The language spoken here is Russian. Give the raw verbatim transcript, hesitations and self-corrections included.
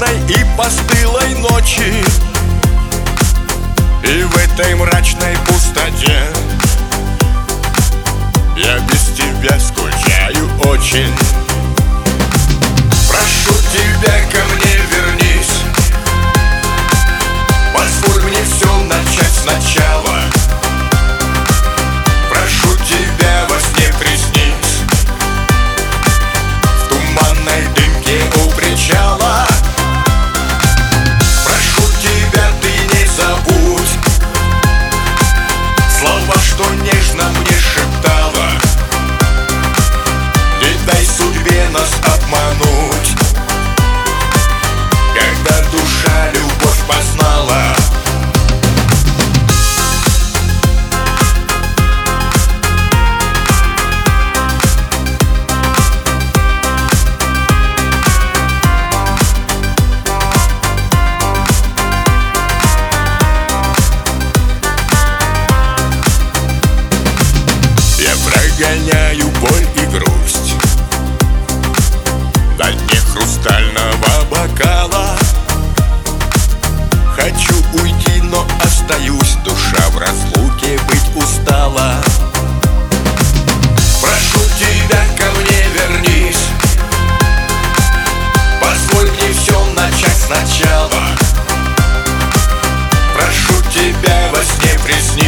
туманной и постылой ночи, и в этой мрачной пустоте я без тебя скучаю очень. Прошу тебя, ко мне вернись, позволь мне все начать сначала. Прошу тебя, во сне приснись, в туманной дымке у причала. Прошу тебя, ты не забудь слова, что нежно мне шептала. Не дай судьбе нас обмануть, когда душа любовь познала. Прогоняю боль и грусть на дне хрустального бокала. Хочу уйти, но остаюсь, душа в разлуке быть устала. Прошу тебя, ко мне вернись, позволь мне все начать сначала. Прошу тебя, во сне приснись,